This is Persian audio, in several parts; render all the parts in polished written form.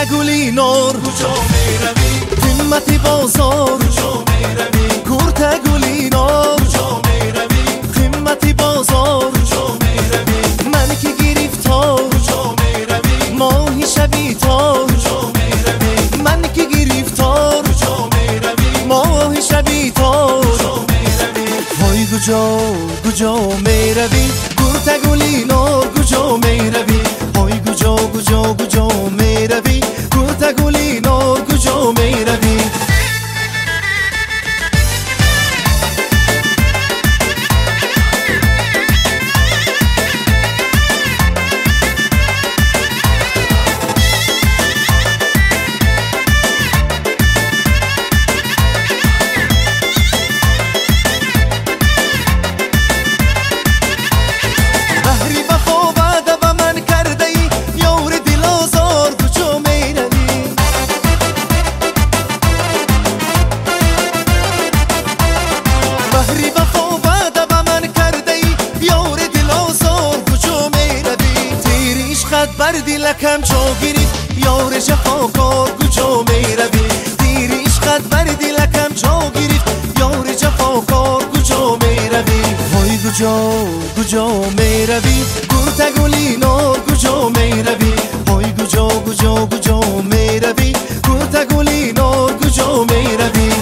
گلی نور کجا میروی قیمتی بازار کجا میروی کورت گلی نور کجا میروی قیمتی بازار کجا میروی من که گرفتار کجا میروی ماهی شبی تار کجا میروی من که گرفتار کجا میروی ماهی شبی تار کجا میروی وای کجا میروی کورت گلی نور کجا میروی وای کجا میروی کورت گلی نور کجا میروی بردی لکم جا گرفت یار جفاکار کجا میروی دیر عشقت بردی لکم جا گرفت یار جفاکار کجا میروی وای کجا میروی کورت گلی نور کجا میروی وای کجا میروی کورت گلی نور کجا میروی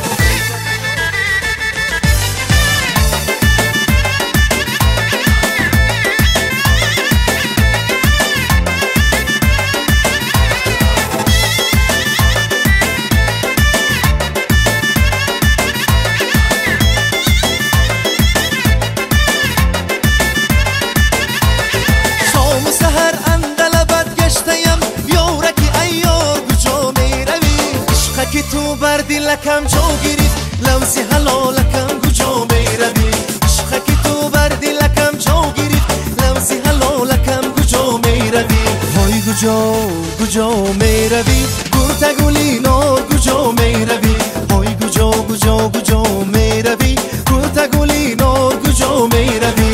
که تو بردی لکم جا گرفت لوزی حلالکم کجا میروی عشقه که تو بردی لکم جا گرفت لوزی حلالکم کجا میروی وای کجا میروی کورت گلی نور کجا میروی وای کجا میروی کورت گلی نور کجا میروی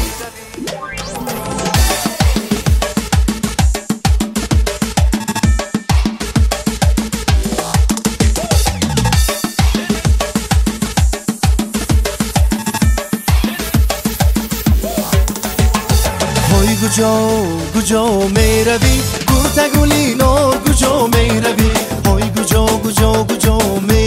کجا میروی کورت گلی نور کجا میروی وای کجا میروی